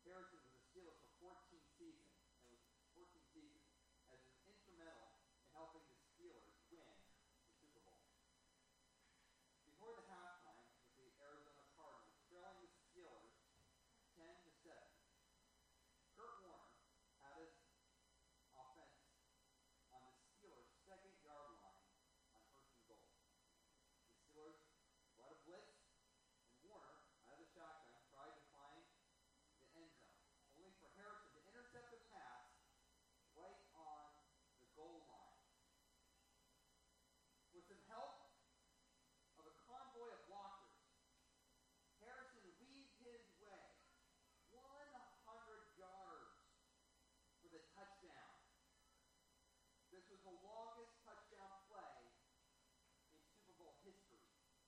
Harrison was a Steeler for 14 seasons, and was 14 seasons, as was instrumental in helping the Steelers win the Super Bowl. Before the halftime, with the Arizona Cardinals trailing the Steelers 10-7, Kurt Warner had his offense on the Steelers' second-yard line on first and goal. The Steelers led a blitz, and Warner, out of the shotgun, tried to find the end zone, only for Harrison to intercept the pass right on the goal line. With some help of a convoy of blockers, Harrison weaved his way 100 yards for the touchdown. This was the longest touchdown play in Super Bowl history.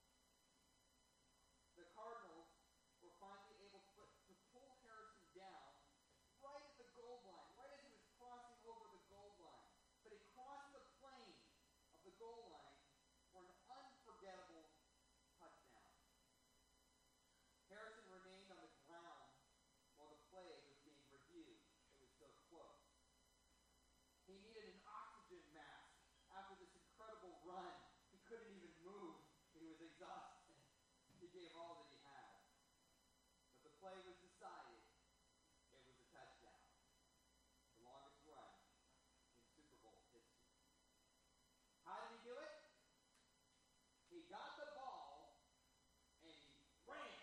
The Cardinals were finally able to pull Harrison down right at the goal line, right as he was crossing over the goal line. But he crossed the plane of the goal line for an unforgettable touchdown. Harrison remained on the ground while the play was being reviewed. It was so close. He needed an oxygen mask after this incredible run. He couldn't even move. He was exhausted. He gave all that he had. But the play was decided. It was a touchdown. The longest run in Super Bowl history. How did he do it? He got the ball and he ran.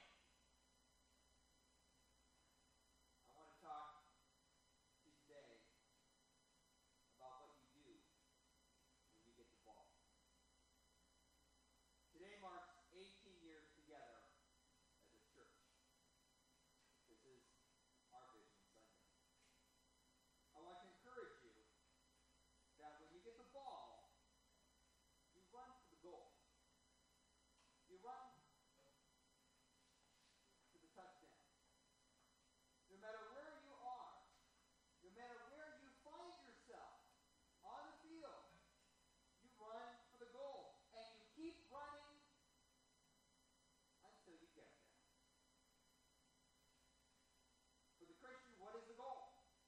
I want to talk to you today about what you do when you get the ball. Today marks 18 years together as a church. This is our Vision Sunday. I want to encourage you that when you get the ball, you run for the goal. You run to the touchdown. No matter where you are, no matter where you find yourself on the field, you run for the goal. And you keep running until you get there. For the Christian, what is the goal?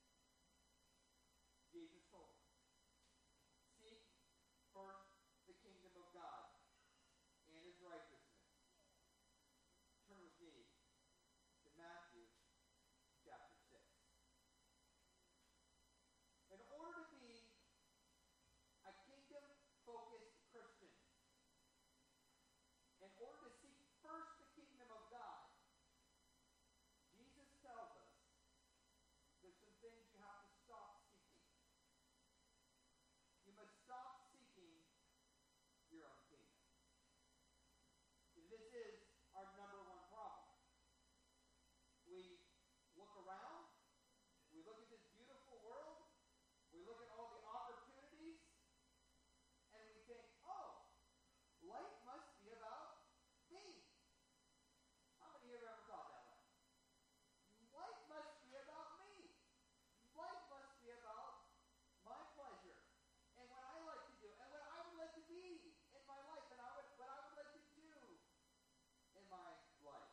Jesus told us. Seek first the kingdom of God and his righteousness. Turn with me to Matthew chapter 6. In order to be a kingdom-focused Christian, in order to seek first the kingdom of God, Jesus tells us there's some things you have to stop seeking. You must stop seeking your own kingdom. This is our number one problem. We look around, we look at this beautiful world, we look at all the opportunities, and we think, oh, life must be about me. How many of you have ever thought that way? Life must be about me. Life must be about my pleasure and what I like to do and what I would like to be in my life and what I would like to do in my life.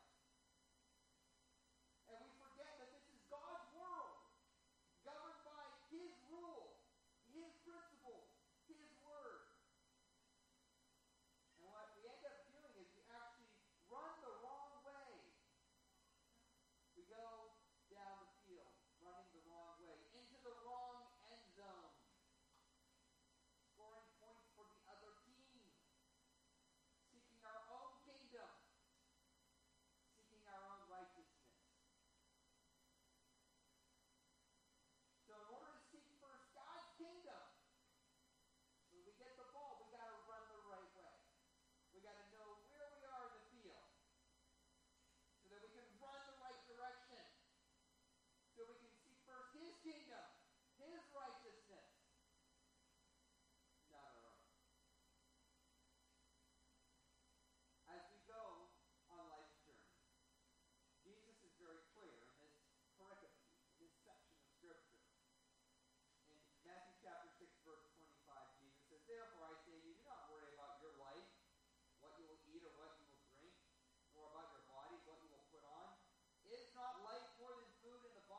And we forget that this is God's world, governed by his rule, his principles, his word. And what we end up doing is we actually run the wrong way. We go down the field, running the wrong way, into the wrong end zone, scoring points for the other team, seeking our own kingdom, seeking our own righteousness. So in order to seek first God's kingdom, when we get the ball, we got to run the right way. We got to know where we are in the field so that we can run the right direction. So we can seek first his kingdom, his righteousness, not our own. As we go on life's journey, Jesus is very clear in this pericope, in this section of Scripture. In Matthew chapter 6, verse 25, Jesus says, "Therefore I say to you, do not worry about your life, what you will eat or what you will drink, nor about your body, what you will put on. Is not life more than food and the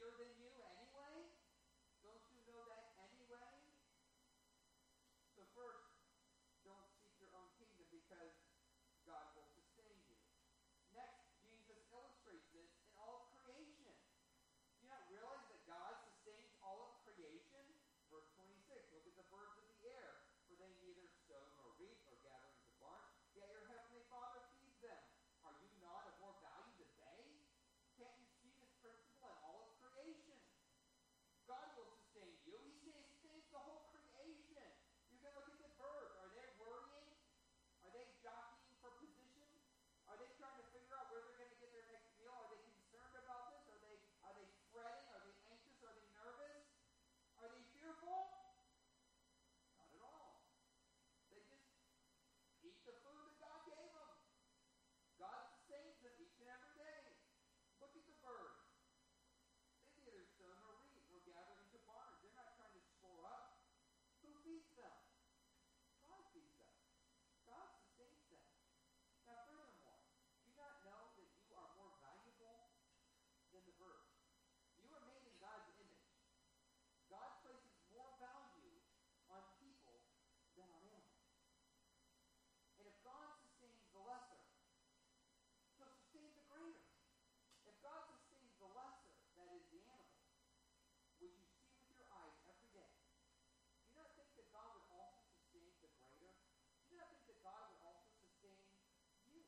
bigger than you anyway? Don't you know that anyway? So first, don't seek your own kingdom because God will sustain you. Next, Jesus illustrates this in all of creation. Do you not realize that God sustains all of creation? Verse 26, look at the birds of the air, for they neither sow nor reap nor gather into barns, yet your heavenly Father feeds them. Are you not of more value than they? Can't you see this principle in all of creation? God will sustain you. He sustains the whole creation. You can look at the birds. Are they worrying? Are they jockeying for position? Are they trying to figure out where they're going to get their next meal? Are they concerned about this? Are they fretting? Are they anxious? Are they nervous? Are they fearful? Not at all. They just eat the food that God gave them. God sustains them each and every day. Look at the birds. They neither sow nor reap nor gather into barns. They're not trying to store up. Who feeds them? God feeds them. God sustains them. Now furthermore, do you not know that you are more valuable than the birds? You are made in God's image. God places more value on people than on animals. And if God sustains the lesser, he'll sustain the greater. If God sustains the lesser, that is the animal, which you see with your eyes every day, do you not think that God would also sustain the greater? Do you not think that God would also sustain you?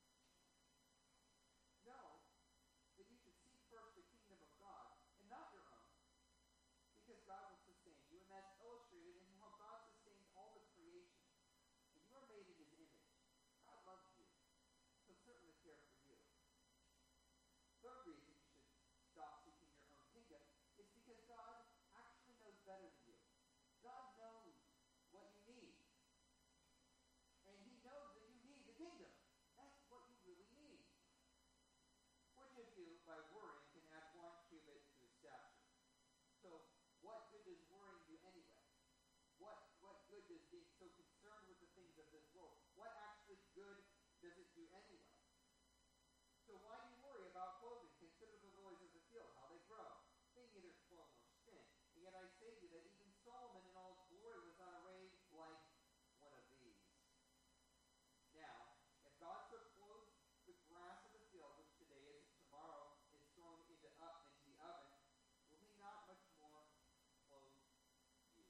Know that you should seek first the kingdom of God and not your own, because God will sustain you, and that's illustrated in how God sustains all the creation. And you are made in his image. God loves you. He'll certainly care for you. Third reason you should stop seeking your own kingdom is because God actually knows better than you. God knows what you need. And he knows that you need the kingdom. That's what you really need. Which of you, by worrying, can add 1 cubit to his stature? So, what good does worrying do anyway? What good does being so concerned with the things of this world? What actually good does it do anyway? So why do you worry about clothing? Consider the lilies of the field, how they grow. They neither toil nor spin. And yet I say to you that even Solomon in all his glory was not arrayed like one of these. Now, if God so clothes the grass of the field, which today is and tomorrow is thrown into the oven, will he not much more clothe you?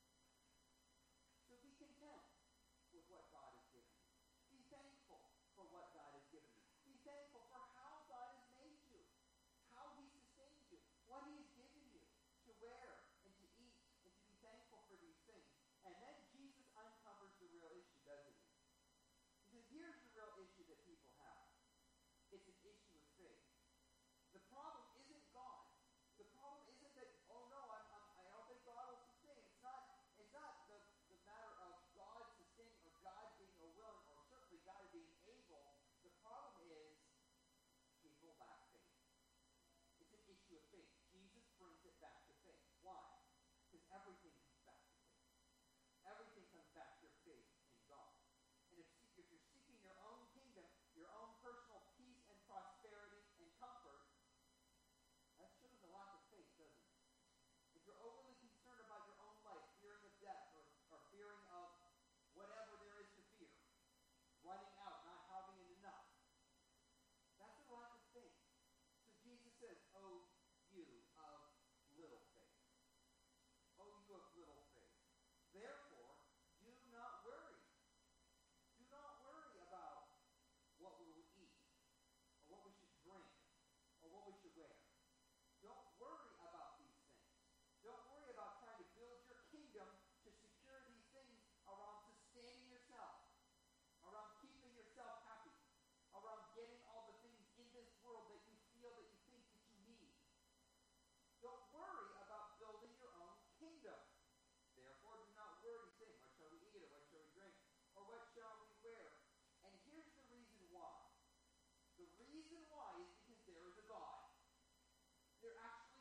So be content with what God has given you. Be thankful for what God has given you. Be thankful for how God has made you, how he sustains you, what he has given you to wear and to eat, and to be thankful for these things. And then Jesus uncovers the real issue, doesn't he? He says, here's the real issue that people have. It's an issue of faith. The problem isn't God. The problem isn't that, oh no, I don't think God will sustain. It's not the matter of God sustaining or God being willing or certainly God being able. The problem is people lack faith. It's an issue of faith. Jesus brings it back to faith. Why? Because everything comes back to faith. Everything comes back to your faith in God. And if you're seeking your own kingdom, your own personal peace and prosperity and comfort, that shows a lack of faith, doesn't it? If you're overly concerned about your own life, fearing of death, or fearing of whatever there is to fear, running out, not having enough, that's a lack of faith. So Jesus says, oh, you of little faith. Oh, you of little faith. Therefore, do not worry. Do not worry about what we will eat, or what we should drink, or what we should wear. Don't worry about these things. Don't worry about trying to build your kingdom to secure these things around sustaining yourself, around keeping yourself happy, around getting all the things in this world that you feel that you think that you need. Don't worry about building your own kingdom. Therefore, do not worry, saying, what shall we eat, or what shall we drink, or what shall we wear? And here's the reason why. The reason why is because there is a God. There actually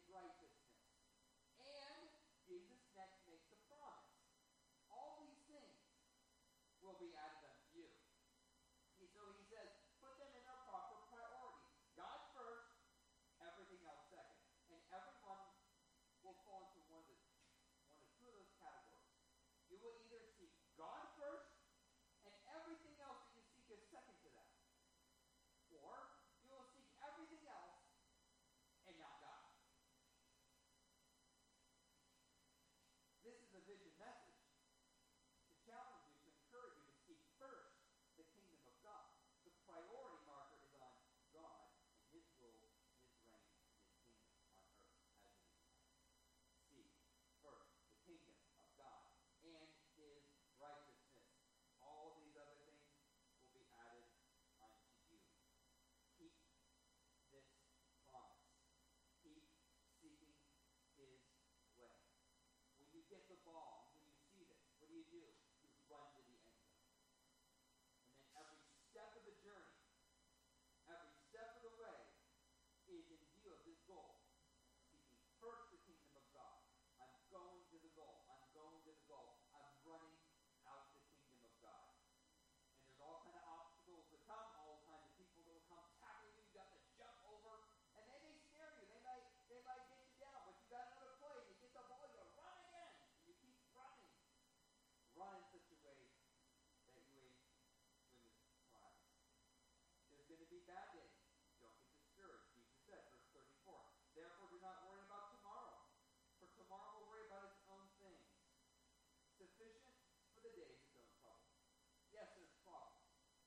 righteousness. And Jesus next makes a promise. All these things will be added unto you. So he says, put them in their proper priority. God first, everything else second. And everyone will fall into one of two of those categories. You will either seek God first, and everything else that you seek is second to that. Or you will seek everything else and not God. This is a vision message to challenge you, to encourage you to seek first the kingdom of God. The priority marker is on God and his rule, his reign, and his kingdom on earth as it is in heaven. Seek first the kingdom of God and his righteousness. All of these other things will be added unto you. Keep this promise. Keep seeking his way. When you get the ball, when you see this, what do? You run to the end zone. And then every step of the journey, every step of the way is in view of this goal. Seeking first the kingdom of God. I'm going to the goal. I'm going to the goal. I'm running out the kingdom of God. And there's all kinds of obstacles that come, all kinds of people that will come tackling you. You got to jump over, and they may scare you. They might get you down, but you got another play. You get the ball, you run again, and you keep running. Run in such a way that you win the prize. There's going to be bad days. Don't get discouraged. Jesus said, verse 34, therefore do not worry about tomorrow, for tomorrow will worry about its own things. Sufficient for the day is its own trouble. Yes, there's problems.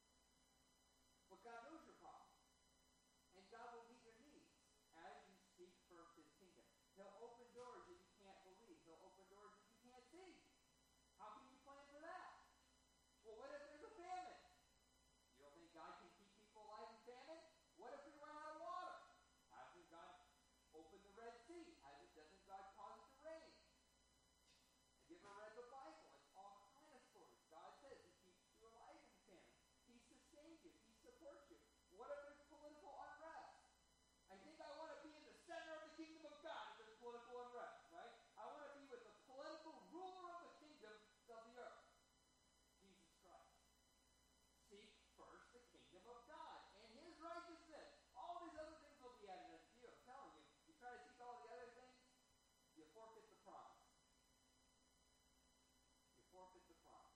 But God knows your problems. And God will meet your needs as you seek first his kingdom. He'll open doors that you can't believe. He'll open doors that you can't see. How can you plan for that? Well, what if there's a famine? You don't think God can keep people alive in famine? What if we run out of water? Hasn't God opened the Red Sea? Doesn't God cause it to rain? Have you ever read the Bible? It's all kind of stories. God says he keeps you alive in famine. He sustains you. He supports you. What if there's political unrest? I think I want to be in the center of the kingdom of God if there's political unrest, right? I want to be with the political ruler of the kingdom of the earth, Jesus Christ. Seek first the kingdom of God and his righteousness. All these other things will be added unto you. I'm telling you, you try to seek all the other things, you forfeit the promise. You forfeit the promise.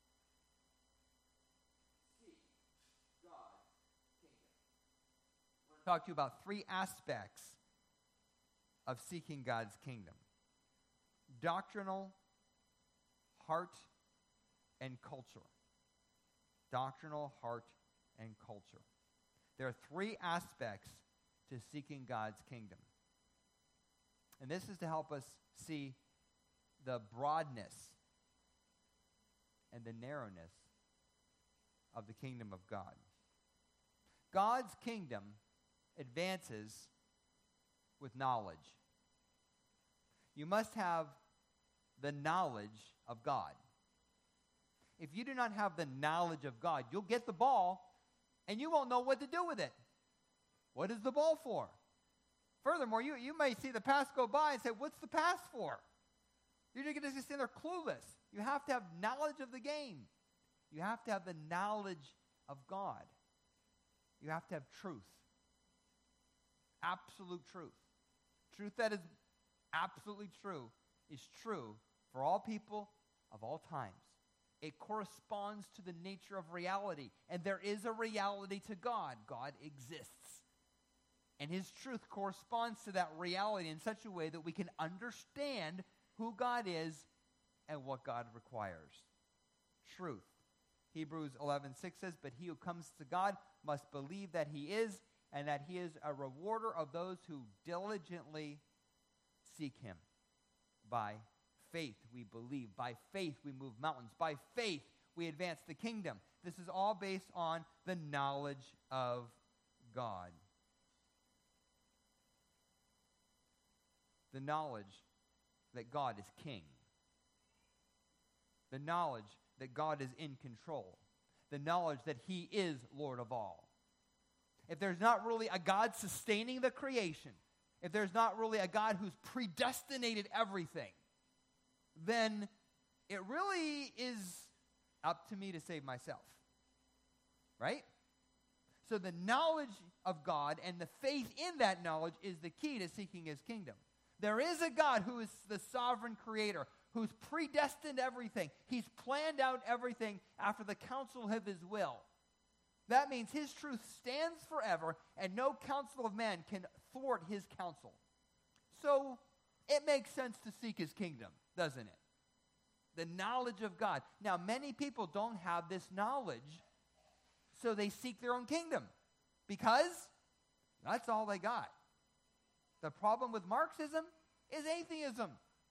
Seek God's kingdom. I'm going to talk to you about three aspects of seeking God's kingdom: doctrinal, heart, and culture. Doctrinal, heart, and culture. There are three aspects to seeking God's kingdom. And this is to help us see the broadness and the narrowness of the kingdom of God. God's kingdom advances with knowledge. You must have the knowledge of God. If you do not have the knowledge of God, you'll get the ball and you won't know what to do with it. What is the ball for? Furthermore, you may see the pass go by and say, what's the pass for? You're going to just stand there clueless. You have to have knowledge of the game. You have to have the knowledge of God. You have to have truth. Absolute truth. Truth that is absolutely true is true for all people of all times. It corresponds to the nature of reality. And there is a reality to God. God exists. And his truth corresponds to that reality in such a way that we can understand who God is and what God requires. Truth. Hebrews 11:6 says, but he who comes to God must believe that he is, and that he is a rewarder of those who diligently seek him. By faith we believe. By faith we move mountains. By faith we advance the kingdom. This is all based on the knowledge of God. The knowledge that God is king. The knowledge that God is in control. The knowledge that he is Lord of all. If there's not really a God sustaining the creation, if there's not really a God who's predestinated everything, then it really is up to me to save myself. Right? So the knowledge of God and the faith in that knowledge is the key to seeking his kingdom. There is a God who is the sovereign creator, who's predestined everything. He's planned out everything after the counsel of his will. That means his truth stands forever, and no counsel of man can thwart his counsel. So it makes sense to seek his kingdom, doesn't it? The knowledge of God. Now, many people don't have this knowledge, so they seek their own kingdom because that's all they got. The problem with Marxism is atheism.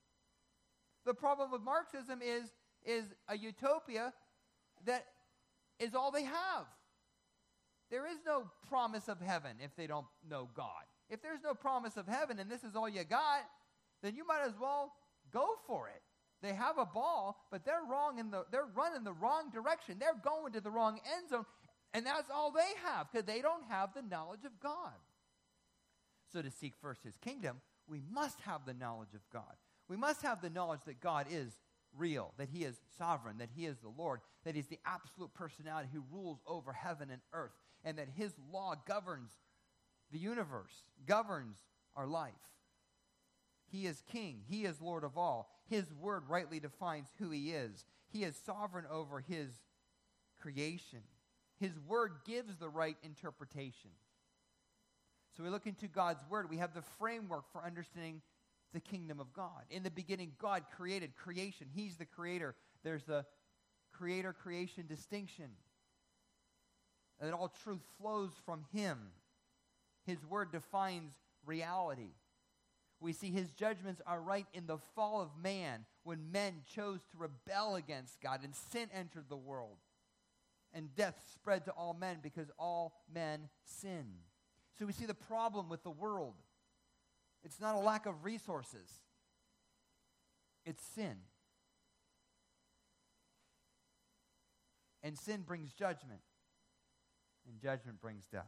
The problem with Marxism is a utopia that is all they have. There is no promise of heaven if they don't know God. If there's no promise of heaven and this is all you got, then you might as well go for it. They have a ball, but they're running the wrong direction. They're going to the wrong end zone, and that's all they have because they don't have the knowledge of God. So to seek first his kingdom, we must have the knowledge of God. We must have the knowledge that God is real, that he is sovereign, that he is the Lord, that he's the absolute personality who rules over heaven and earth, and that his law governs the universe, governs our life. He is king. He is Lord of all. His word rightly defines who he is. He is sovereign over his creation. His word gives the right interpretation. So we look into God's word. We have the framework for understanding the kingdom of God. In the beginning, God created creation. He's the creator. There's the creator-creation distinction. And that all truth flows from him. His word defines reality. We see his judgments are right in the fall of man, when men chose to rebel against God and sin entered the world. And death spread to all men because all men sin. So we see the problem with the world. It's not a lack of resources. It's sin. And sin brings judgment. And judgment brings death.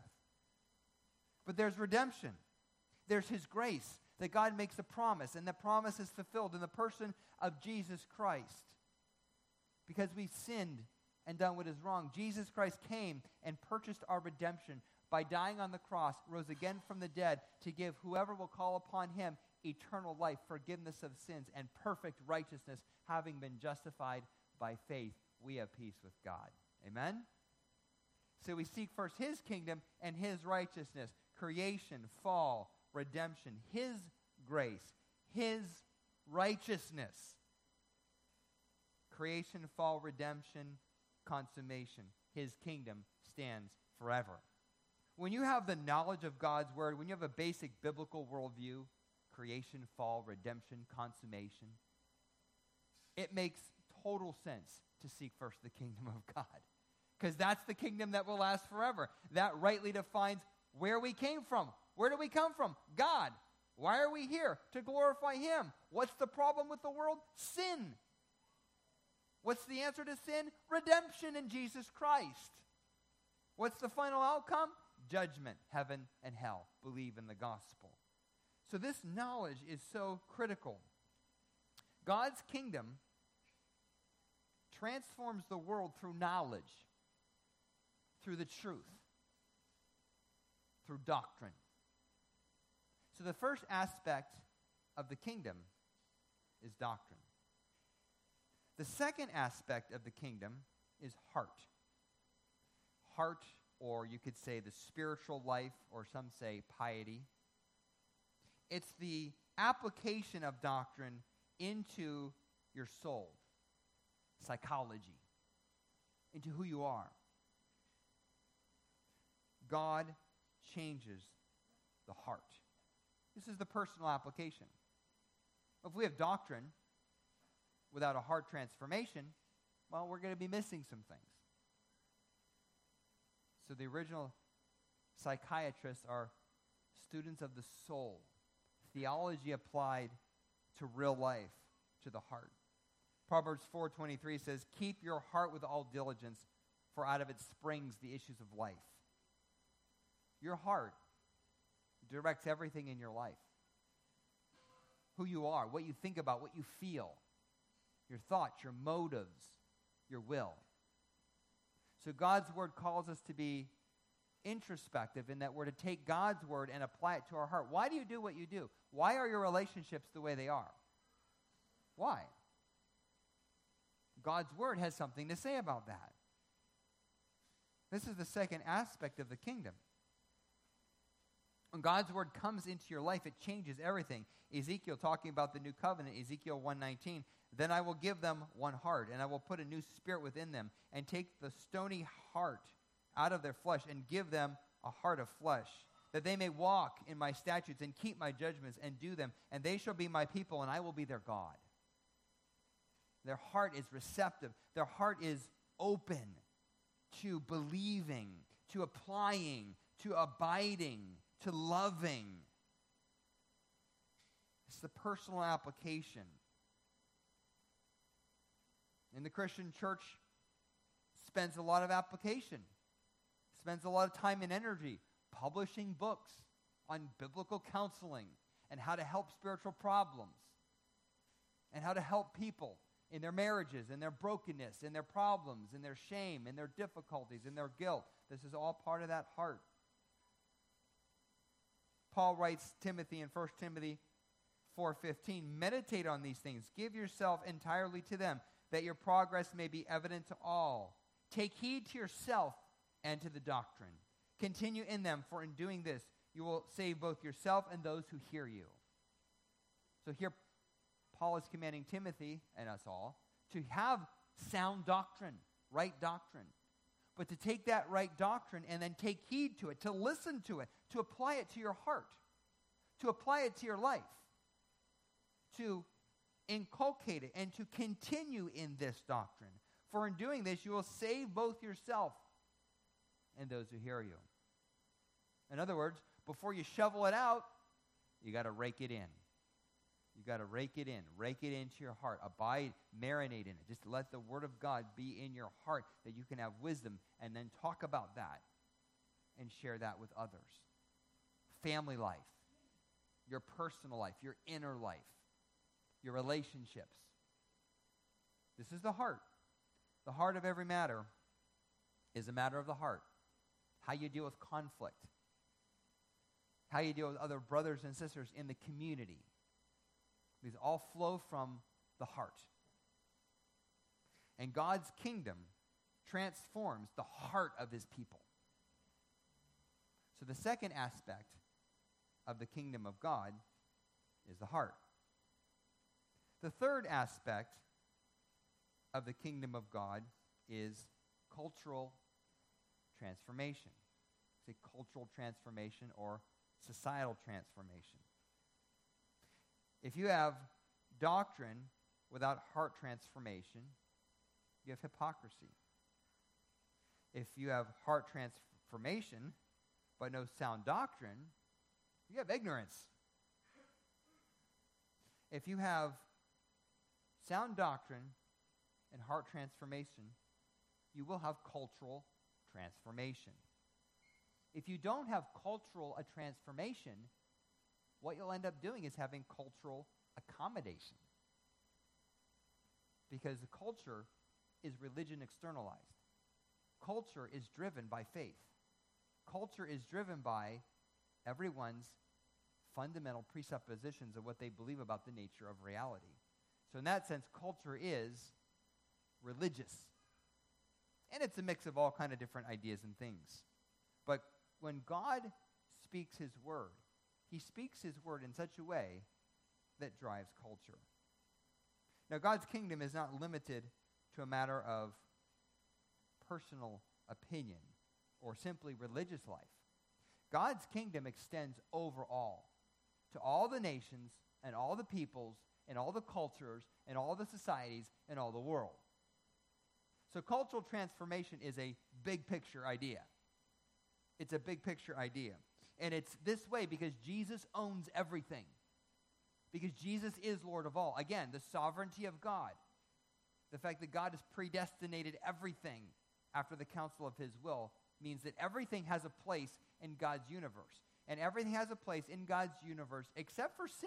But there's redemption. There's his grace, that God makes a promise, and the promise is fulfilled in the person of Jesus Christ. Because we've sinned and done what is wrong, Jesus Christ came and purchased our redemption by dying on the cross, rose again from the dead to give whoever will call upon him eternal life, forgiveness of sins, and perfect righteousness. Having been justified by faith, we have peace with God. Amen? So we seek first his kingdom and his righteousness, creation, fall, redemption, his grace, his righteousness. Creation, fall, redemption, consummation. His kingdom stands forever. When you have the knowledge of God's word, when you have a basic biblical worldview, creation, fall, redemption, consummation, it makes total sense to seek first the kingdom of God. Because that's the kingdom that will last forever. That rightly defines where we came from. Where do we come from? God. Why are we here? To glorify him. What's the problem with the world? Sin. What's the answer to sin? Redemption in Jesus Christ. What's the final outcome? Judgment, heaven, and hell. Believe in the gospel. So this knowledge is so critical. God's kingdom transforms the world through knowledge, through the truth, through doctrine. So the first aspect of the kingdom is doctrine. The second aspect of the kingdom is heart. Heart, or you could say the spiritual life, or some say piety. It's the application of doctrine into your soul, psychology, into who you are. God changes the heart. This is the personal application. If we have doctrine without a heart transformation, well, we're going to be missing some things. So the original psychiatrists are students of the soul. Theology applied to real life, to the heart. Proverbs 4:23 says, "Keep your heart with all diligence, for out of it springs the issues of life." Your heart directs everything in your life. who you are, what you think about, what you feel, your thoughts, your motives, your will. So God's word calls us to be introspective in that we're to take God's word and apply it to our heart. Why do you do what you do? Why are your relationships the way they are? Why? God's word has something to say about that. This is the second aspect of the kingdom. When God's word comes into your life, it changes everything. Ezekiel, talking about the new covenant, Ezekiel 1:19, then I will give them one heart, and I will put a new spirit within them, and take the stony heart out of their flesh, and give them a heart of flesh, that they may walk in my statutes, and keep my judgments, and do them, and they shall be my people, and I will be their God. Their heart is receptive. Their heart is open to believing, to applying, to abiding, to loving. It's the personal application. And the Christian church spends a lot of application, spends a lot of time and energy publishing books on biblical counseling and how to help spiritual problems and how to help people in their marriages, in their brokenness, in their problems, in their shame, in their difficulties, in their guilt. This is all part of that heart. Paul writes Timothy in 1 Timothy 4:15, meditate on these things. Give yourself entirely to them, that your progress may be evident to all. Take heed to yourself and to the doctrine. Continue in them, for in doing this, you will save both yourself and those who hear you. So here, Paul is commanding Timothy and us all to have sound doctrine, right doctrine. But to take that right doctrine and then take heed to it, to listen to it, to apply it to your heart, to apply it to your life, to inculcate it, and to continue in this doctrine. For in doing this, you will save both yourself and those who hear you. In other words, before you shovel it out, you got to rake it in. You got to rake it into your heart. Abide, marinate in it. Just let the word of God be in your heart that you can have wisdom, and then talk about that and share that with others. Family life, your personal life, your inner life, your relationships. This is the heart. The heart of every matter is a matter of the heart. How you deal with conflict. How you deal with other brothers and sisters in the community. These all flow from the heart. And God's kingdom transforms the heart of his people. So the second aspect of the kingdom of God is the heart. The third aspect of the kingdom of God is cultural transformation. It's a cultural transformation or societal transformation. If you have doctrine without heart transformation, you have hypocrisy. If you have heart transformation but no sound doctrine, you have ignorance. If you have sound doctrine and heart transformation, you will have cultural transformation. If you don't have cultural transformation, what you'll end up doing is having cultural accommodation. Because the culture is religion externalized. Culture is driven by faith. Culture is driven by everyone's fundamental presuppositions of what they believe about the nature of reality. So in that sense, culture is religious. And it's a mix of all kind of different ideas and things. But when God speaks his word, he speaks his word in such a way that drives culture. Now, God's kingdom is not limited to a matter of personal opinion or simply religious life. God's kingdom extends overall to all the nations and all the peoples and all the cultures and all the societies and all the world. So cultural transformation is a big picture idea. It's a big picture idea. And it's this way because Jesus owns everything. Because Jesus is Lord of all. Again, the sovereignty of God. The fact that God has predestinated everything after the counsel of his will means that everything has a place in God's universe. And everything has a place in God's universe except for sin.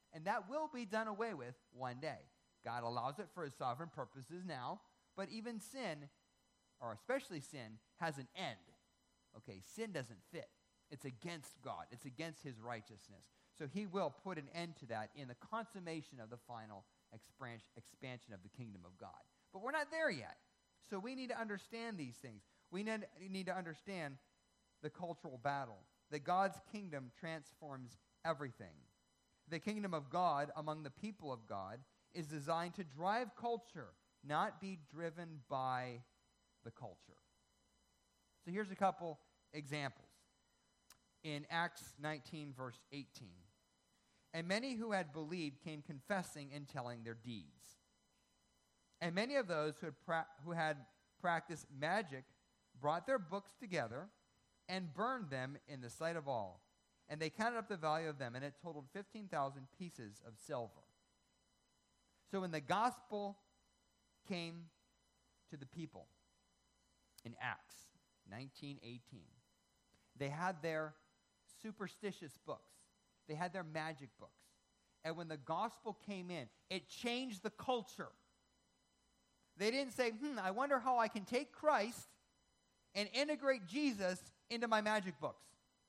And that will be done away with one day. God allows it for his sovereign purposes now, but even sin, or especially sin, has an end. Okay, sin doesn't fit. It's against God. It's against his righteousness. So he will put an end to that in the consummation of the final expansion of the kingdom of God. But we're not there yet. So we need to understand these things. We need to understand the cultural battle, that God's kingdom transforms everything. The kingdom of God among the people of God is designed to drive culture, not be driven by the culture. So here's a couple examples. In Acts 19, verse 18, and many who had believed came confessing and telling their deeds. And many of those who had practiced magic brought their books together and burned them in the sight of all. And they counted up the value of them, and it totaled 15,000 pieces of silver. So when the gospel came to the people in Acts 19:18, they had their superstitious books. They had their magic books. And when the gospel came in, it changed the culture. They didn't say, I wonder how I can take Christ and integrate Jesus into my magic books.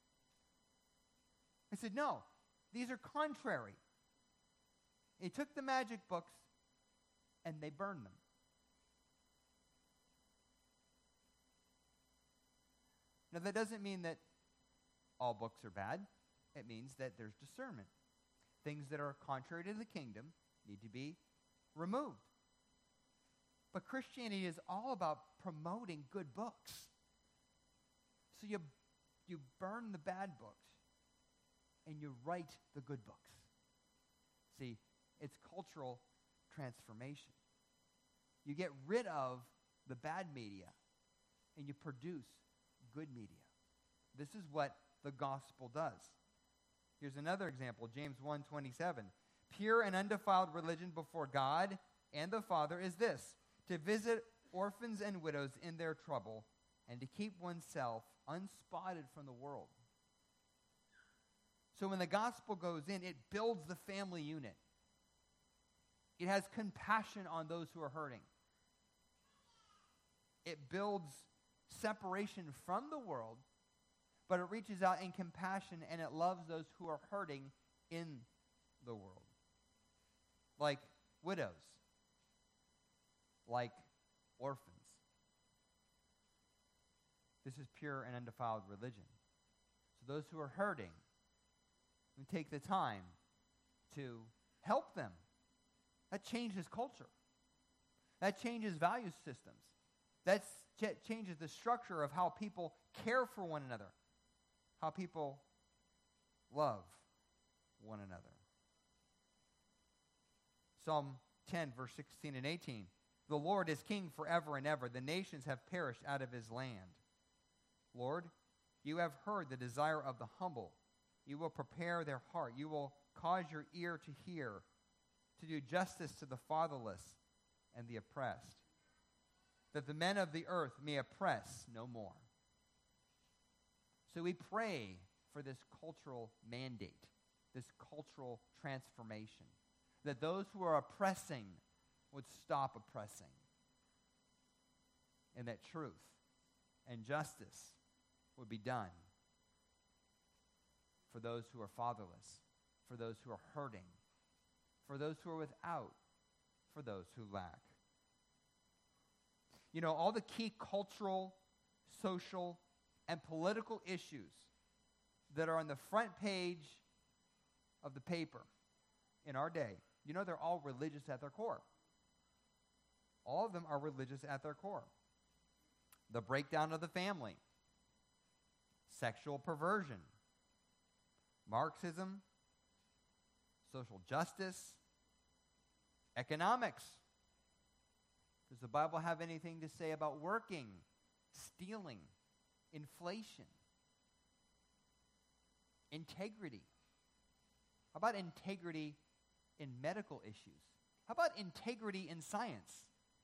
I said, no, these are contrary. They took the magic books and they burned them. Now, that doesn't mean that all books are bad. It means that there's discernment. Things that are contrary to the kingdom need to be removed. But Christianity is all about promoting good books. So you burn the bad books and you write the good books. See, it's cultural transformation. You get rid of the bad media and you produce good media. This is what the gospel does. Here's another example, James 1:27. Pure and undefiled religion before God and the Father is this, to visit orphans and widows in their trouble and to keep oneself unspotted from the world. So when the gospel goes in, it builds the family unit. It has compassion on those who are hurting. It builds separation from the world, but it reaches out in compassion and it loves those who are hurting in the world. Like widows, like orphans. This is pure and undefiled religion. So those who are hurting, we take the time to help them. That changes culture. That changes value systems. That changes the structure of how people care for one another, how people love one another. Psalm 10, verse 16 and 18. The Lord is king forever and ever. The nations have perished out of his land. Lord, you have heard the desire of the humble. You will prepare their heart. You will cause your ear to hear, to do justice to the fatherless and the oppressed, that the men of the earth may oppress no more. So we pray for this cultural mandate, this cultural transformation, that those who are oppressing would stop oppressing, and that truth and justice would be done for those who are fatherless, for those who are hurting, for those who are without, for those who lack. You know, all the key cultural, social, and political issues that are on the front page of the paper in our day, you know, they're all religious at their core. All of them are religious at their core. The breakdown of the family, sexual perversion, Marxism, social justice, economics. Does the Bible have anything to say about working, stealing, inflation, integrity? How about integrity in medical issues? How about integrity in science?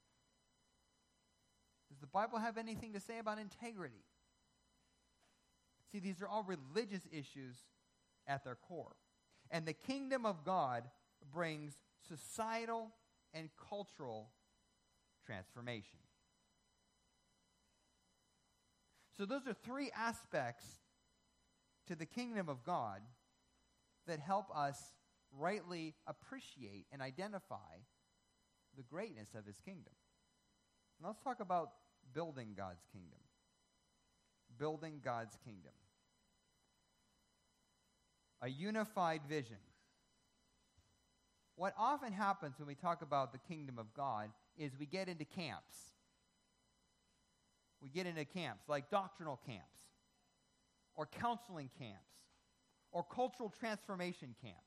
Does the Bible have anything to say about integrity? See, these are all religious issues at their core. And the kingdom of God brings societal and cultural transformation. So those are three aspects to the kingdom of God that help us rightly appreciate and identify the greatness of his kingdom. Now let's talk about building God's kingdom. Building God's kingdom. A unified vision. What often happens when we talk about the kingdom of God is we get into camps. We get into camps like doctrinal camps, or counseling camps, or cultural transformation camps.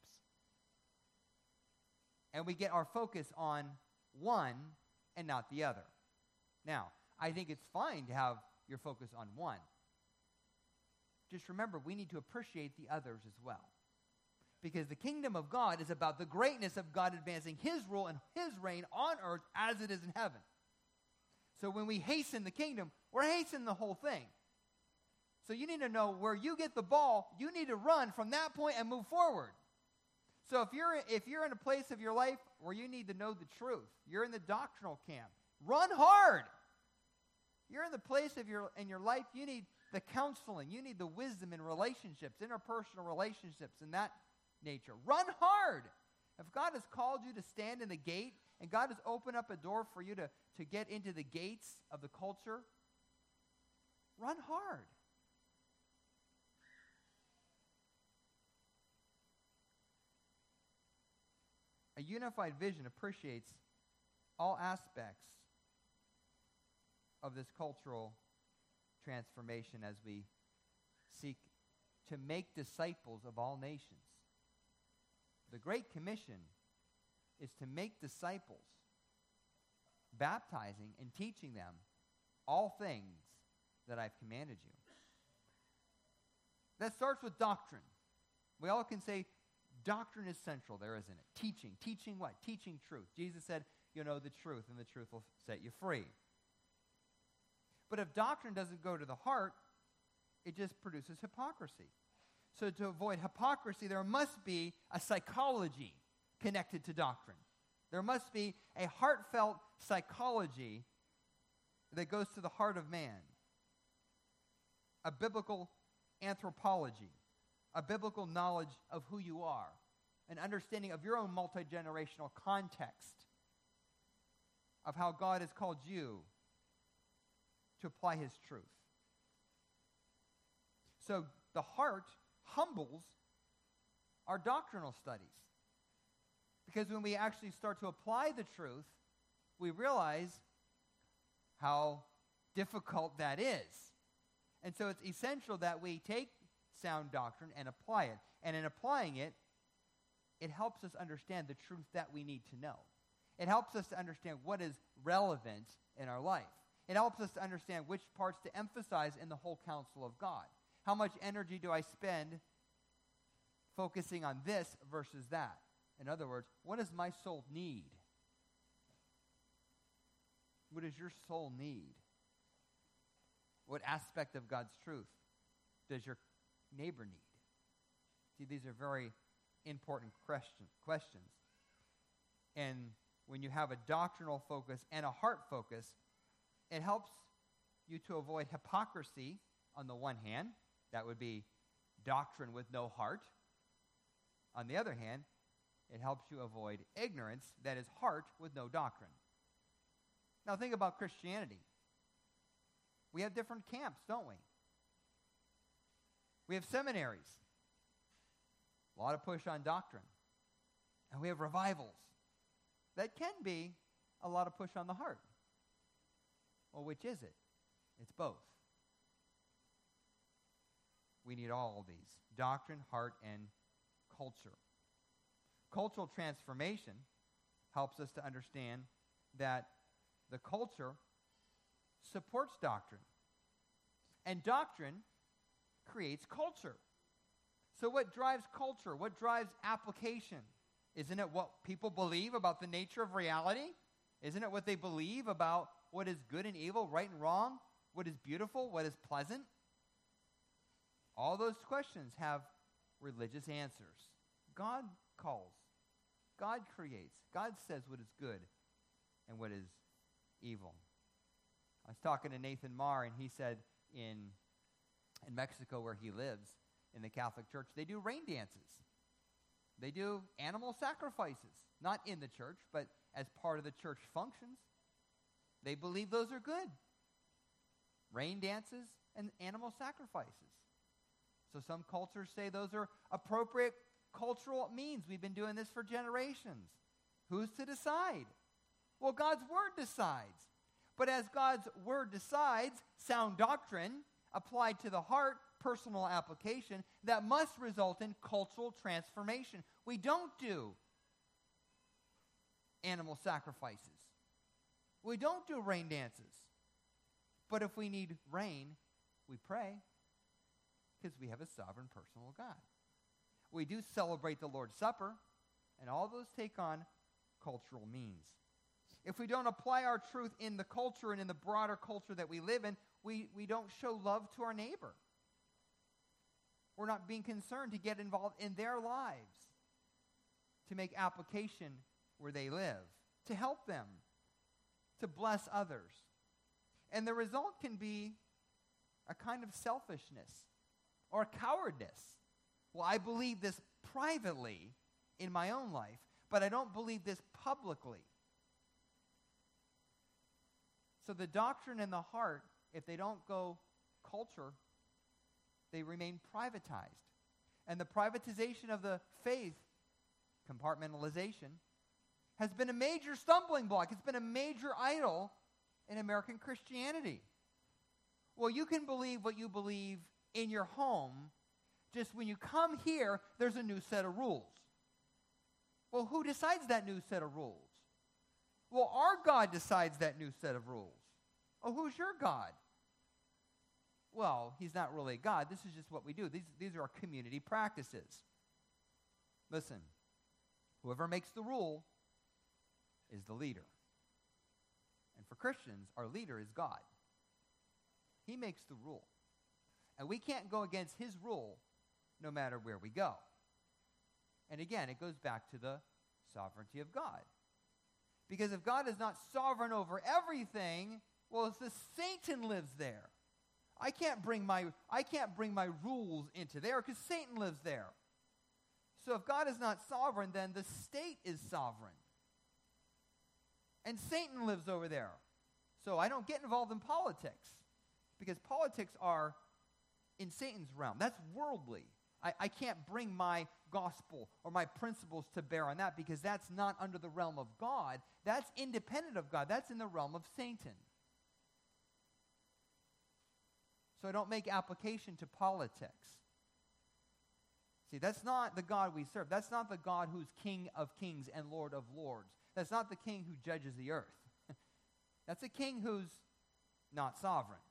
And we get our focus on one and not the other. Now, I think it's fine to have your focus on one. Just remember, we need to appreciate the others as well. Because the kingdom of God is about the greatness of God advancing his rule and his reign on earth as it is in heaven. So when we hasten the kingdom, we're hastening the whole thing. So you need to know where you get the ball, you need to run from that point and move forward. So if you're in a place of your life where you need to know the truth, you're in the doctrinal camp, run hard. You're in the place in your life, you need the counseling, you need the wisdom in relationships, interpersonal relationships, and that nature. Run hard. If God has called you to stand in the gate, and God has opened up a door for you to get into the gates of the culture, run hard. A unified vision appreciates all aspects of this cultural transformation as we seek to make disciples of all nations. The Great Commission is to make disciples, baptizing and teaching them all things that I've commanded you. That starts with doctrine. We all can say doctrine is central there, isn't it? Teaching. Teaching what? Teaching truth. Jesus said, you'll know the truth, and the truth will set you free. But if doctrine doesn't go to the heart, it just produces hypocrisy. So to avoid hypocrisy, there must be a psychology connected to doctrine. There must be a heartfelt psychology that goes to the heart of man. A biblical anthropology, a biblical knowledge of who you are, an understanding of your own multi-generational context, of how God has called you to apply his truth. So the heart humbles our doctrinal studies. Because when we actually start to apply the truth, we realize how difficult that is. And so it's essential that we take sound doctrine and apply it. And in applying it, it helps us understand the truth that we need to know. It helps us to understand what is relevant in our life. It helps us to understand which parts to emphasize in the whole counsel of God. How much energy do I spend focusing on this versus that? In other words, what does my soul need? What does your soul need? What aspect of God's truth does your neighbor need? See, these are very important questions. And when you have a doctrinal focus and a heart focus, it helps you to avoid hypocrisy on the one hand. That would be doctrine with no heart. On the other hand, it helps you avoid ignorance, that is heart with no doctrine. Now think about Christianity. We have different camps, don't we? We have seminaries. A lot of push on doctrine. And we have revivals. That can be a lot of push on the heart. Well, which is it? It's both. We need all of these: doctrine, heart, and culture. Cultural transformation helps us to understand that the culture supports doctrine. And doctrine creates culture. So what drives culture? What drives application? Isn't it what people believe about the nature of reality? Isn't it what they believe about what is good and evil, right and wrong, what is beautiful, what is pleasant? All those questions have religious answers. God calls. God creates. God says what is good and what is evil. I was talking to Nathan Marr, and he said in Mexico, where he lives, in the Catholic Church, they do rain dances. They do animal sacrifices, not in the church, but as part of the church functions. They believe those are good. Rain dances and animal sacrifices. So some cultures say those are appropriate cultural means. We've been doing this for generations. Who's to decide? Well, God's Word decides. But as God's Word decides, sound doctrine applied to the heart, personal application, that must result in cultural transformation. We don't do animal sacrifices. We don't do rain dances. But if we need rain, we pray, because we have a sovereign personal God. We do celebrate the Lord's Supper, and all those take on cultural means. If we don't apply our truth in the culture and in the broader culture that we live in, we don't show love to our neighbor. We're not being concerned to get involved in their lives, to make application where they live, to help them, to bless others. And the result can be a kind of selfishness or cowardice. Well, I believe this privately in my own life, but I don't believe this publicly. So the doctrine and the heart, if they don't go culture, they remain privatized. And the privatization of the faith, compartmentalization, has been a major stumbling block. It's been a major idol in American Christianity. Well, you can believe what you believe in your home. Just when you come here, there's a new set of rules. Well, who decides that new set of rules? Well, our God decides that new set of rules. Oh, who's your God? Well, he's not really God. This is just what we do. These are our community practices. Listen, whoever makes the rule is the leader. And for Christians, our leader is God. He makes the rule. And we can't go against his rule no matter where we go. And again, it goes back to the sovereignty of God. Because if God is not sovereign over everything, well, it's the Satan lives there. I can't bring my rules into there because Satan lives there. So if God is not sovereign, then the state is sovereign. And Satan lives over there. So I don't get involved in politics because politics are in Satan's realm. That's worldly. I can't bring my gospel or my principles to bear on that because that's not under the realm of God. That's independent of God. That's in the realm of Satan. So I don't make application to politics. See, that's not the God we serve. That's not the God who's King of kings and Lord of lords. That's not the king who judges the earth. That's a king who's not sovereign.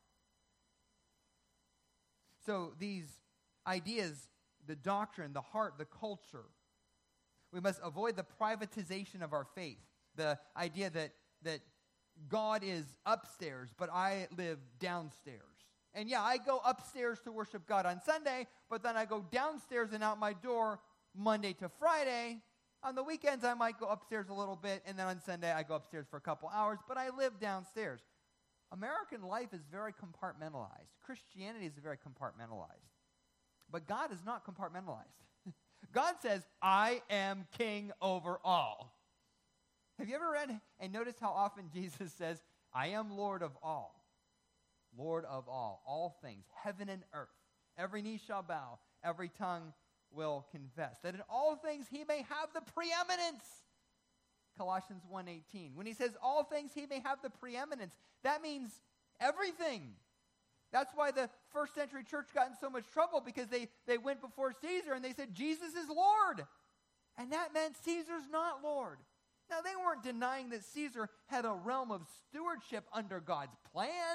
So these ideas, the doctrine, the heart, the culture, we must avoid the privatization of our faith. The idea that God is upstairs, but I live downstairs. And yeah, I go upstairs to worship God on Sunday, but then I go downstairs and out my door Monday to Friday. On the weekends, I might go upstairs a little bit, and then on Sunday, I go upstairs for a couple hours, but I live downstairs. American life is very compartmentalized. Christianity is very compartmentalized. But God is not compartmentalized. God says, I am king over all. Have you ever read and noticed how often Jesus says, I am Lord of all? Lord of all things, heaven and earth. Every knee shall bow, every tongue will confess that in all things he may have the preeminence. Colossians 1:18. When he says all things he may have the preeminence, that means everything. That's why the first century church got in so much trouble, because they went before Caesar and they said Jesus is Lord. And that meant Caesar's not Lord. Now, they weren't denying that Caesar had a realm of stewardship under God's plan.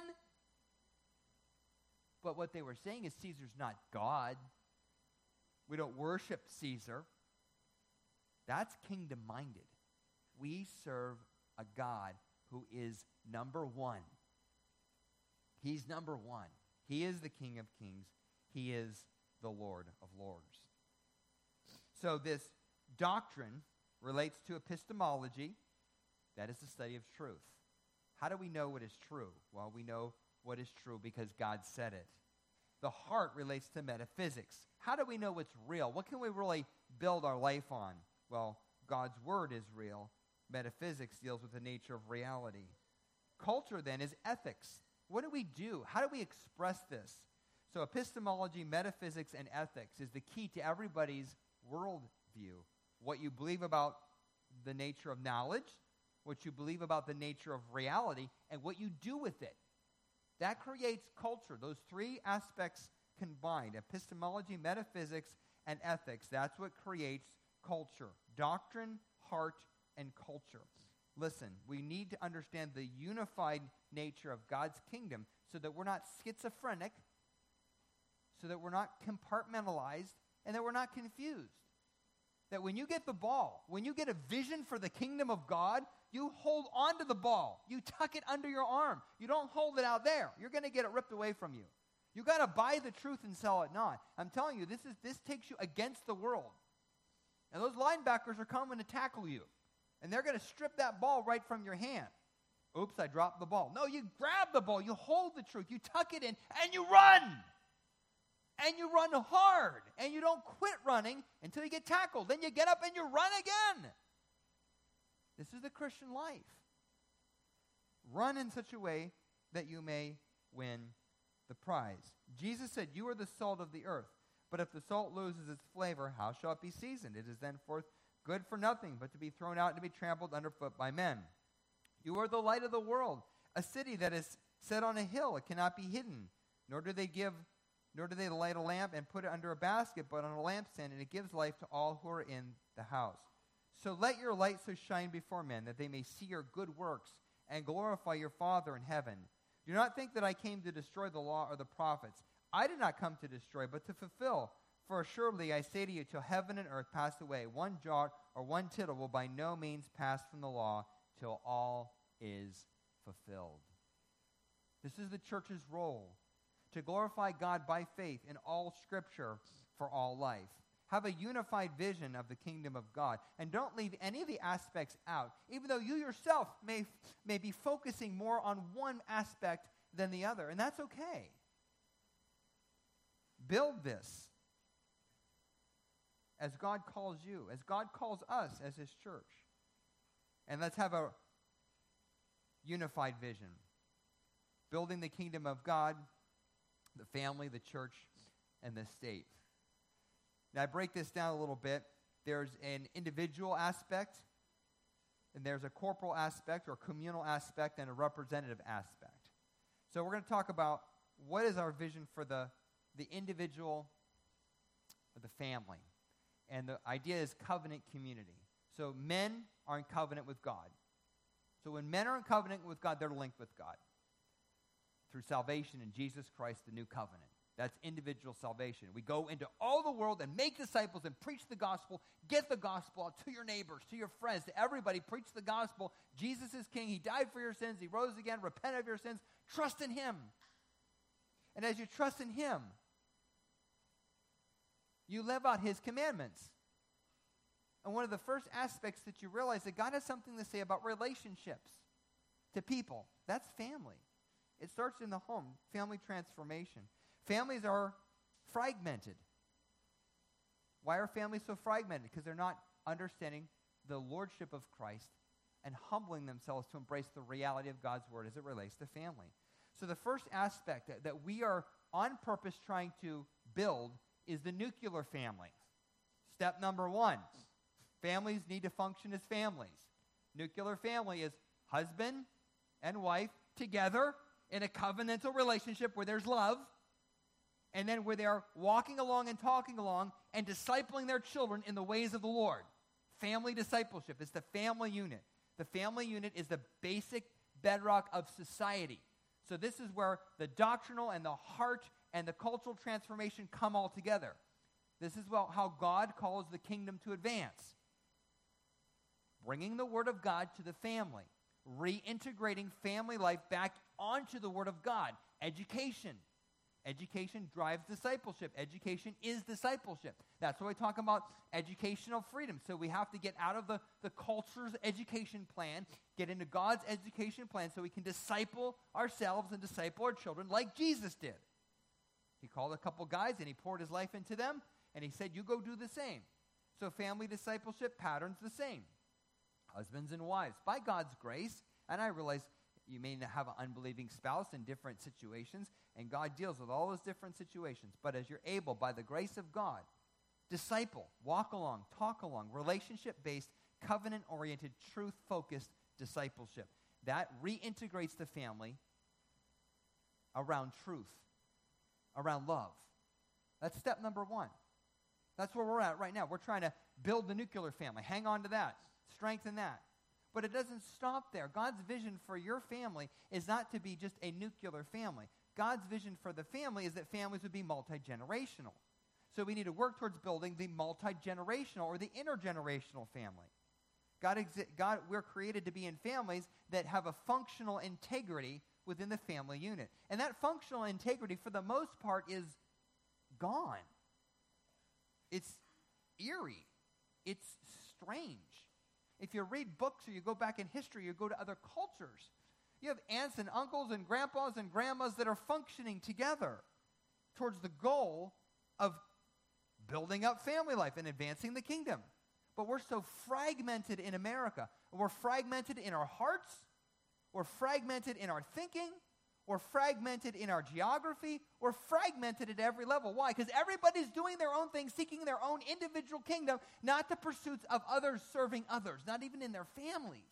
But what they were saying is Caesar's not God. We don't worship Caesar. That's kingdom-minded. We serve a God who is number one. He's number one. He is the King of kings. He is the Lord of lords. So this Doctrine relates to epistemology. That is the study of truth. How do we know what is true? Well, we know what is true because God said it. The heart relates to metaphysics. How do we know what's real? What can we really build our life on? Well, God's word is real. Metaphysics deals with the nature of reality. Culture, then, is ethics. What do we do? How do we express this? So epistemology, metaphysics, and ethics is the key to everybody's worldview. What you believe about the nature of knowledge, what you believe about the nature of reality, and what you do with it. That creates culture. Those three aspects combined, epistemology, metaphysics, and ethics, that's what creates culture. Doctrine, heart, and culture. Listen, we need to understand the unified nature of God's kingdom so that we're not schizophrenic, so that we're not compartmentalized, and that we're not confused. That when you get the ball, when you get a vision for the kingdom of God, you hold on to the ball. You tuck it under your arm. You don't hold it out there. You're going to get it ripped away from you. You got to buy the truth and sell it not. I'm telling you, this takes you against the world. And those linebackers are coming to tackle you. And they're going to strip that ball right from your hand. Oops, I dropped the ball. No, you grab the ball. You hold the truth. You tuck it in, and you run. And you run hard. And you don't quit running until you get tackled. Then you get up and you run again. This is the Christian life. Run in such a way that you may win the prize. Jesus said, "You are the salt of the earth. But if the salt loses its flavor, how shall it be seasoned? It is then forth good for nothing, but to be thrown out and to be trampled underfoot by men. You are the light of the world. A city that is set on a hill, it cannot be hidden. Nor do they light a lamp and put it under a basket, but on a lampstand, and it gives light to all who are in the house. So let your light so shine before men, that they may see your good works and glorify your Father in heaven. Do not think that I came to destroy the law or the prophets. I did not come to destroy, but to fulfill. For assuredly I say to you, till heaven and earth pass away, one jot or one tittle will by no means pass from the law till all is fulfilled." This is the church's role, to glorify God by faith in all Scripture for all life. Have a unified vision of the kingdom of God, and don't leave any of the aspects out, even though you yourself may be focusing more on one aspect than the other, and that's okay. Build this as God calls you, as God calls us as His church. And let's have a unified vision. Building the kingdom of God, the family, the church, and the state. Now I break this down a little bit. There's an individual aspect, and there's a corporal aspect or communal aspect, and a representative aspect. So we're going to talk about what is our vision for the individual or the family. And the idea is covenant community. So men are in covenant with God. So when men are in covenant with God, they're linked with God through salvation in Jesus Christ, the new covenant. That's individual salvation. We go into all the world and make disciples and preach the gospel. Get the gospel out to your neighbors, to your friends, to everybody. Preach the gospel. Jesus is king. He died for your sins. He rose again. Repent of your sins. Trust in Him. And as you trust in Him, you live out His commandments. And one of the first aspects that you realize that God has something to say about relationships to people. That's family. It starts in the home, family transformation. Families are fragmented. Why are families so fragmented? Because they're not understanding the lordship of Christ and humbling themselves to embrace the reality of God's word as it relates to family. So the first aspect that we are on purpose trying to build is the nuclear family. Step number one, families need to function as families. Nuclear family is husband and wife together in a covenantal relationship where there's love, and then where they are walking along and talking along and discipling their children in the ways of the Lord. Family discipleship is the family unit. The family unit is the basic bedrock of society. So this is where the doctrinal and the heart and the cultural transformation come all together. This is how God calls the kingdom to advance. Bringing the word of God to the family. Reintegrating family life back onto the word of God. Education. Education drives discipleship. Education is discipleship. That's why we talk about educational freedom. So we have to get out of the culture's education plan, get into God's education plan so we can disciple ourselves and disciple our children like Jesus did. He called a couple guys and he poured his life into them, and he said, you go do the same. So family discipleship patterns the same. Husbands and wives, by God's grace, and I realize you may have an unbelieving spouse in different situations, and God deals with all those different situations. But as you're able, by the grace of God, disciple, walk along, talk along, relationship-based, covenant-oriented, truth-focused discipleship. That reintegrates the family around truth, around love. That's step number one. That's where we're at right now. We're trying to build the nuclear family. Hang on to that. Strengthen that. But it doesn't stop there. God's vision for your family is not to be just a nuclear family. God's vision for the family is that families would be multi-generational. So we need to work towards building the multi-generational or the intergenerational family. God, we're created to be in families that have a functional integrity within the family unit. And that functional integrity, for the most part, is gone. It's eerie. It's strange. If you read books or you go back in history, you go to other cultures, you have aunts and uncles and grandpas and grandmas that are functioning together towards the goal of building up family life and advancing the kingdom. But we're so fragmented in America. We're fragmented in our hearts. We're fragmented in our thinking. We're fragmented in our geography. We're fragmented at every level. Why? Because everybody's doing their own thing, seeking their own individual kingdom, not the pursuits of others serving others, not even in their families.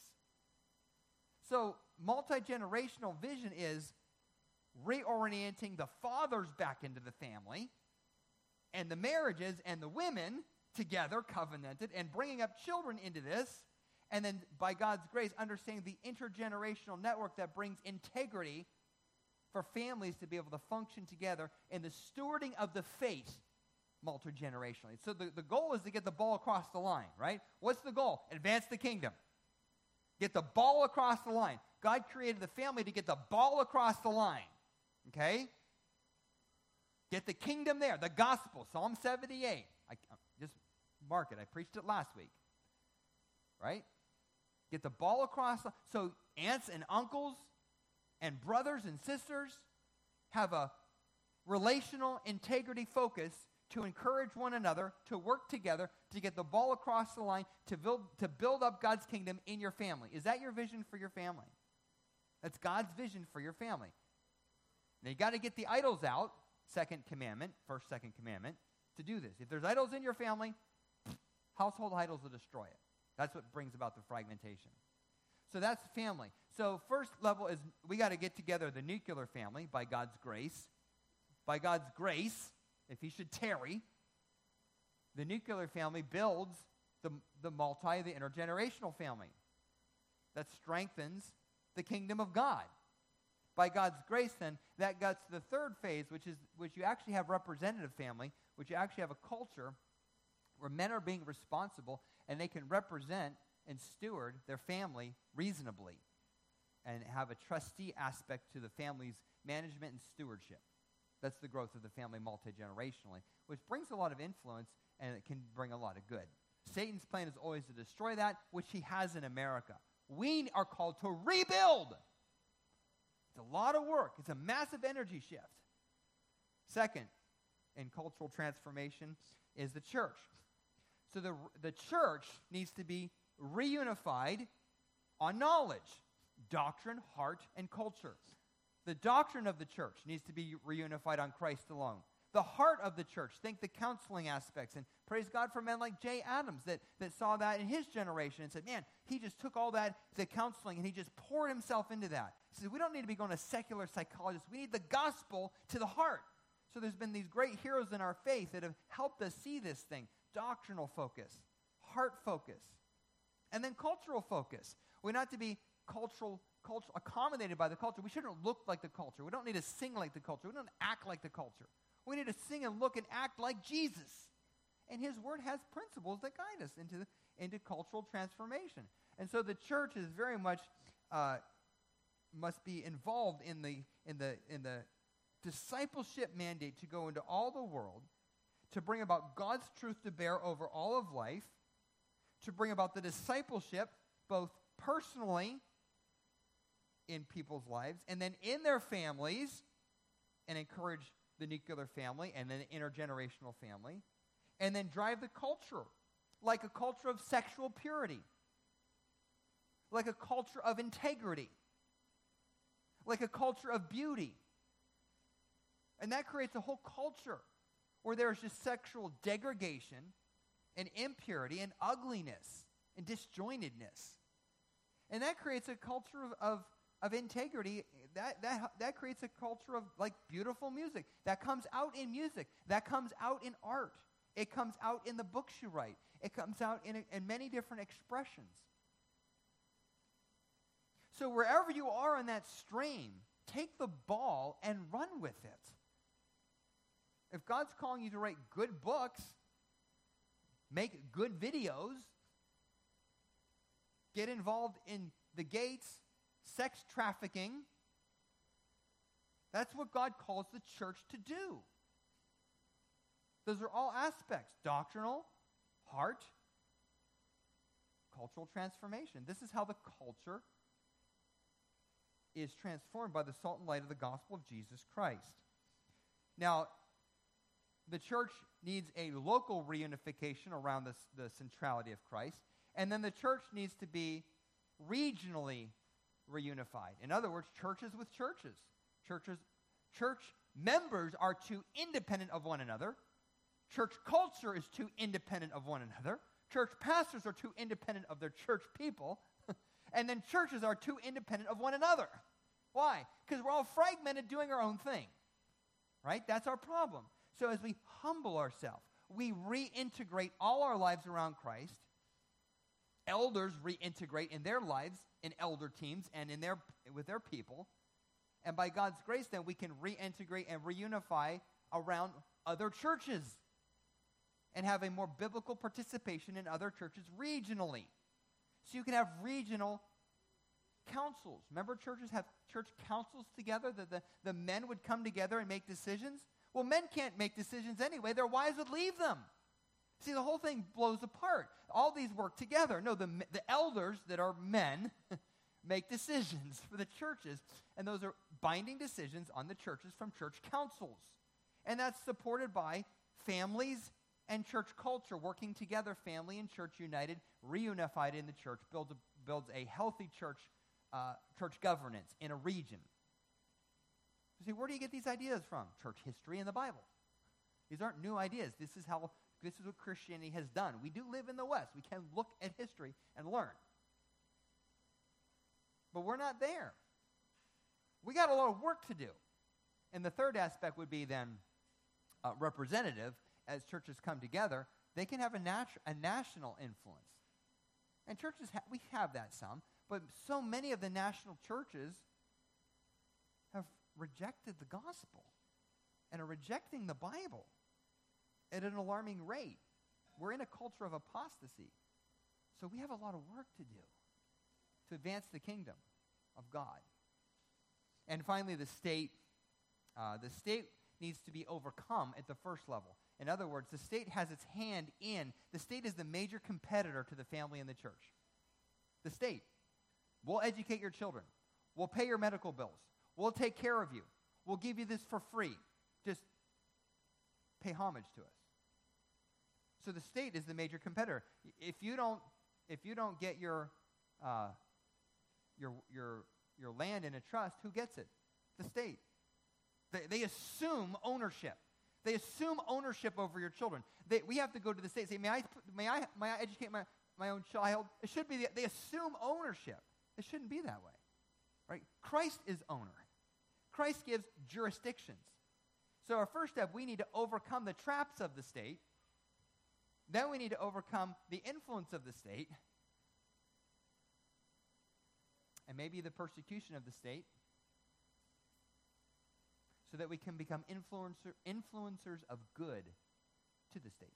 So multi-generational vision is reorienting the fathers back into the family and the marriages and the women together, covenanted, and bringing up children into this, and then by God's grace, understanding the intergenerational network that brings integrity for families to be able to function together in the stewarding of the faith multi-generationally. So the goal is to get the ball across the line, right? What's the goal? Advance the kingdom. Get the ball across the line. God created the family to get the ball across the line, okay? Get the kingdom there, the gospel, Psalm 78. Just mark it. I preached it last week, right? Get the ball across. So aunts and uncles and brothers and sisters have a relational integrity focus to encourage one another, to work together, to get the ball across the line, to build up God's kingdom in your family. Is that your vision for your family? That's God's vision for your family. Now you got to get the idols out, second commandment, second commandment, to do this. If there's idols in your family, household idols will destroy it. That's what brings about the fragmentation. So that's family. So first level is we got to get together the nuclear family by God's grace. By God's grace, if he should tarry, the nuclear family builds the intergenerational family that strengthens the kingdom of God. By God's grace, then, that gets to the third phase, which you actually have representative family, which you actually have a culture where men are being responsible and they can represent and steward their family reasonably and have a trustee aspect to the family's management and stewardship. That's the growth of the family multi-generationally, which brings a lot of influence and it can bring a lot of good. Satan's plan is always to destroy that, which he has in America. We are called to rebuild. It's a lot of work. It's a massive energy shift. Second, in cultural transformation, is the church. So the church needs to be reunified on knowledge, doctrine, heart, and culture. The doctrine of the church needs to be reunified on Christ alone. The heart of the church, think the counseling aspects, and praise God for men like Jay Adams that saw that in his generation and said, man, he just took all that, the counseling, and he just poured himself into that. He said, we don't need to be going to secular psychologists. We need the gospel to the heart. So there's been these great heroes in our faith that have helped us see this thing. Doctrinal focus, heart focus, and then cultural focus. We're not to be cultural accommodated by the culture. We shouldn't look like the culture. We don't need to sing like the culture. We don't act like the culture. We need to sing and look and act like Jesus. And his word has principles that guide us into cultural transformation. And so the church is very much must be involved in the discipleship mandate to go into all the world, to bring about God's truth to bear over all of life, to bring about the discipleship both personally in people's lives and then in their families, and encourage the nuclear family and then the intergenerational family, and then drive the culture, like a culture of sexual purity, like a culture of integrity, like a culture of beauty. And that creates a whole culture where there's just sexual degradation and impurity and ugliness and disjointedness. And that creates a culture of integrity. That creates a culture of like beautiful music. That comes out in music. That comes out in art. It comes out in the books you write. It comes out in many different expressions. So wherever you are on that stream, take the ball and run with it. If God's calling you to write good books, make good videos, get involved in the gates, sex trafficking, that's what God calls the church to do. Those are all aspects: doctrinal, heart, cultural transformation. This is how the culture is transformed by the salt and light of the gospel of Jesus Christ. Now, the church needs a local reunification around the centrality of Christ, and then the church needs to be regionally reunified. In other words, churches with churches. Church members are too independent of one another. Church culture is too independent of one another. Church pastors are too independent of their church people. And then churches are too independent of one another. Why? Because we're all fragmented doing our own thing. Right? That's our problem. So as we humble ourselves, we reintegrate all our lives around Christ. Elders reintegrate in their lives in elder teams and with their people. And by God's grace, then, we can reintegrate and reunify around other churches and have a more biblical participation in other churches regionally. So you can have regional councils. Remember, churches have church councils together, that the men would come together and make decisions? Well, men can't make decisions anyway. Their wives would leave them. See, the whole thing blows apart. All these work together. No, the elders that are men make decisions for the churches, and those are binding decisions on the churches from church councils. And that's supported by families and church culture working together, family and church united, reunified in the church, builds a healthy church governance in a region. You see, where do you get these ideas from? Church history and the Bible. These aren't new ideas. This is what Christianity has done. We do live in the West. We can look at history and learn. But we're not there. We got a lot of work to do. And the third aspect would be then representative. As churches come together, they can have a national influence. And churches, we have that some, but so many of the national churches have rejected the gospel and are rejecting the Bible at an alarming rate. We're in a culture of apostasy. So we have a lot of work to do to advance the kingdom of God. And finally, the state needs to be overcome at the first level. In other words, the state has its hand in. The state is the major competitor to the family and the church. The state. We'll educate your children. We'll pay your medical bills. We'll take care of you. We'll give you this for free. Just pay homage to us. So the state is the major competitor. If you don't get your land in a trust, who gets it? The state. They assume ownership. They assume ownership over your children. We have to go to the state and say, may I educate my own child? It should be, they assume ownership. It shouldn't be that way. Right? Christ is owner. Christ gives jurisdictions. So our first step, we need to overcome the traps of the state. Then we need to overcome the influence of the state. And maybe the persecution of the state. So that we can become influencers of good to the state.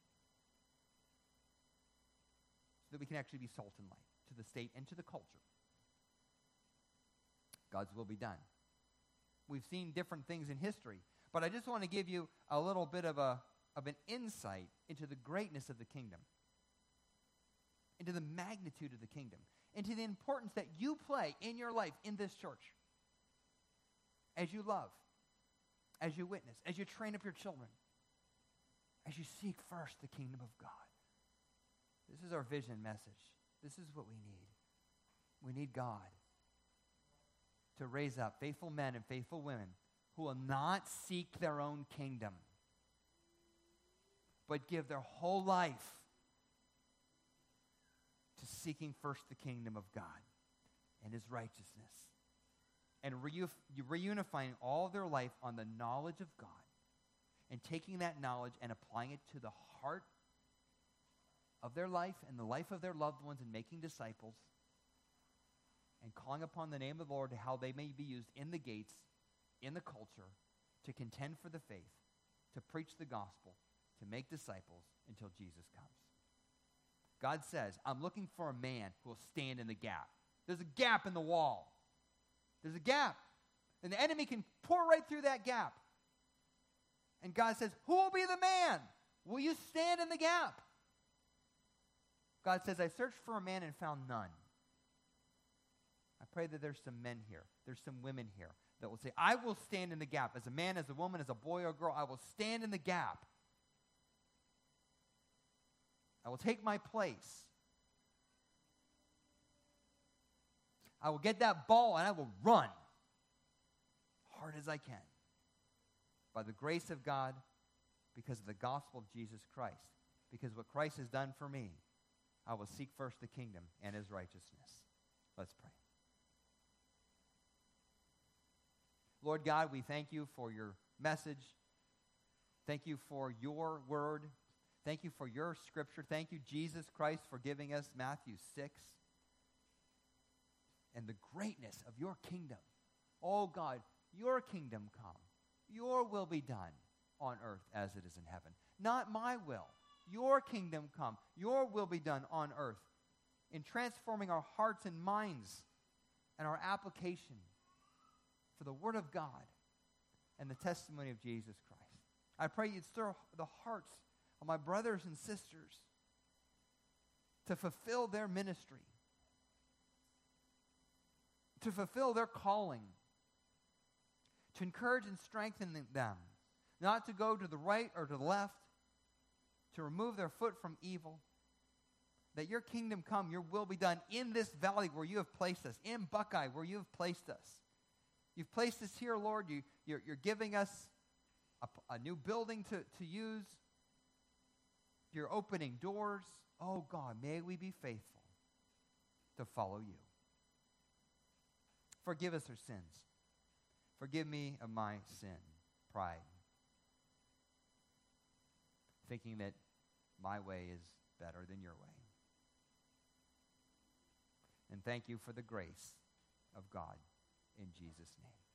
So that we can actually be salt and light to the state and to the culture. God's will be done. We've seen different things in history. But I just want to give you a little bit of an insight into the greatness of the kingdom, into the magnitude of the kingdom, into the importance that you play in your life in this church as you love, as you witness, as you train up your children, as you seek first the kingdom of God. This is our vision message. This is what we need. We need God to raise up faithful men and faithful women who will not seek their own kingdom, but give their whole life to seeking first the kingdom of God and his righteousness, and reunifying all their life on the knowledge of God, and taking that knowledge and applying it to the heart of their life and the life of their loved ones, and making disciples and calling upon the name of the Lord, how they may be used in the gates, in the culture, to contend for the faith, to preach the gospel, to make disciples until Jesus comes. God says, I'm looking for a man who will stand in the gap. There's a gap in the wall. There's a gap. And the enemy can pour right through that gap. And God says, who will be the man? Will you stand in the gap? God says, I searched for a man and found none. I pray that there's some men here, there's some women here that will say, I will stand in the gap. As a man, as a woman, as a boy or girl, I will stand in the gap. I will take my place. I will get that ball and I will run hard as I can. By the grace of God, because of the gospel of Jesus Christ, because what Christ has done for me, I will seek first the kingdom and his righteousness. Let's pray. Lord God, we thank you for your message. Thank you for your word. Thank you for your scripture. Thank you, Jesus Christ, for giving us Matthew 6 and the greatness of your kingdom. Oh God, your kingdom come. Your will be done on earth as it is in heaven. Not my will. Your kingdom come. Your will be done on earth in transforming our hearts and minds and our application for the word of God and the testimony of Jesus Christ. I pray you'd stir the hearts of my brothers and sisters to fulfill their ministry, to fulfill their calling, to encourage and strengthen them, not to go to the right or to the left, to remove their foot from evil, that your kingdom come, your will be done in this valley where you have placed us, in Buckeye where you have placed us. You've placed us here, Lord. You're giving us a new building to use. You're opening doors. Oh, God, may we be faithful to follow you. Forgive us our sins. Forgive me of my sin, pride, thinking that my way is better than your way. And thank you for the grace of God in Jesus' name.